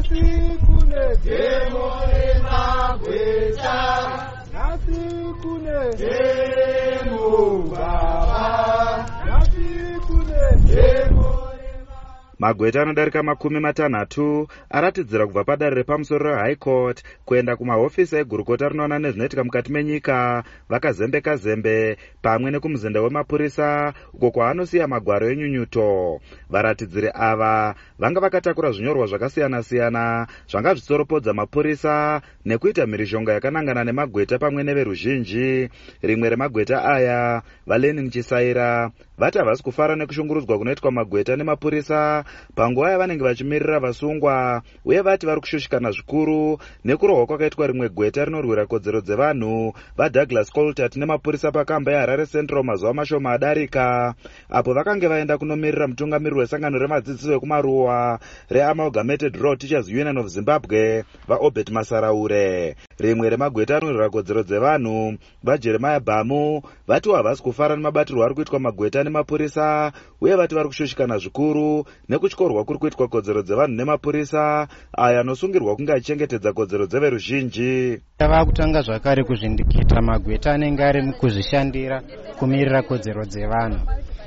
Nasi kune demo remagweta, nasi kune demo baba, nasi kune demo. Magweta anodarika 60 aratidzira kubva padare repamusoro reHigh Court kuenda kumahofisi egurukota rinoona nezvinoitika mukati menyika vakazembeka zembe pamwe nekumuzinda wemapurisa uko kwaanosiya magwaro enyunyuto. Varatidziri ava vanga vakatakura zvinyorwa zvakasiyana-siyana zvanga zvitsoropodza mapurisa nekuita mhirizhonga yakanangana nemagweta pamwe neveruzhinji. Rimwe remagweta aya, vaLenin Chisaira, vati havasi kufara nekushungurudzwa kunoitwa magweta nemapurisa panguva yavanenge vachimirira vasungwa, uye vati vari kushushikana zvikuru nekurohwa kwakaitwa rimwe gweta rinorwira kodzero dzevanhu vaDouglas Coltart nemapurisa pakamba yeHarare Central mazuva mashoma adarika, apo vakange vaenda kunomirira mutungamiriri wesangano remadzidzisi vekumaruwa reAmalgamated Raw Teachers Union of Zimbabwe vaObert Masaraure. Rimwe remagweta rinorwira kodzero dzevanhu vaJeremiah Bamu vatiwo havasi kufara nemabatirwo ari kuitwa magweta nemapurisa, uye vati vari kushushikana zvikuru nekutyorwa kuri kuitwa kodzero dzevanhu nemapurisa aya anosungirwa kunge achichengetedza kodzero dzeveruzhinji. Tava kutanga zvakare kuzvindikita magweta anenge ari kuzvishandira kumirira kodzero dzevanhu.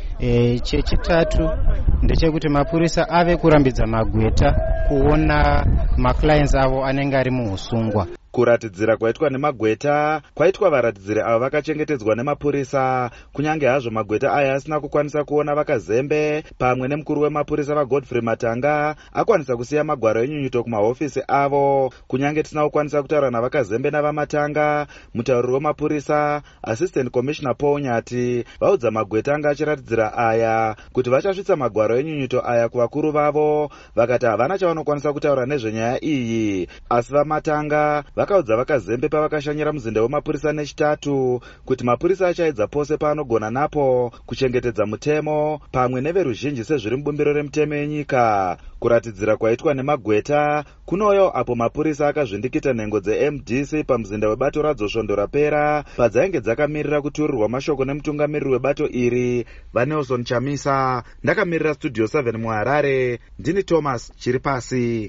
Chechitatu ndechekuti mapurisa ave kurambidza magweta kuona maclients avo anenge ari muusungwa. Kuratidzira kwaitwa nemagweta kwaitwa varatidziri ava vakachengetedzwa nemapurisa, kunyange hazvo magweta aya asina kukwanisa kuona vakazembe pamwe nemukuru wemapurisa vaGodfrey Matanga akwanisa kusiya magwaro enyunyuto kumahofisi avo. Kunyange tisina kukwanisa kutaura navakazembe navamatanga, mutauriri wemapurisa Assistant Commissioner Paul Nyati vaudza magweta anga achiratidzira aya kuti vachasvitsa magwaro enyunyuto aya kuvakuru vavo, vakati havana chavanokwanisa kutaura nezvenyaya iyi. Asi vamatanga vakaudza vakazembe pavakashanyira muzinda wemapurisa nechitatu kuti mapurisa achaedza pose paanogona napo kuchengetedza mutemo pamwe neveruzhinji sezviri mubumbiro remutemo yenyika. Kuratidzira kwaitwa nemagweta kunouya apo mapurisa akazvindikita nhengo dzeMDC pamuzinda webato radzosvondo rapera padzainge dzakamirira kuturirwa mashoko nemutungamiriri webato iri vaNelson Chamisa. Ndakamirira Studio 7 muHarare, ndini Thomas Chiripasi.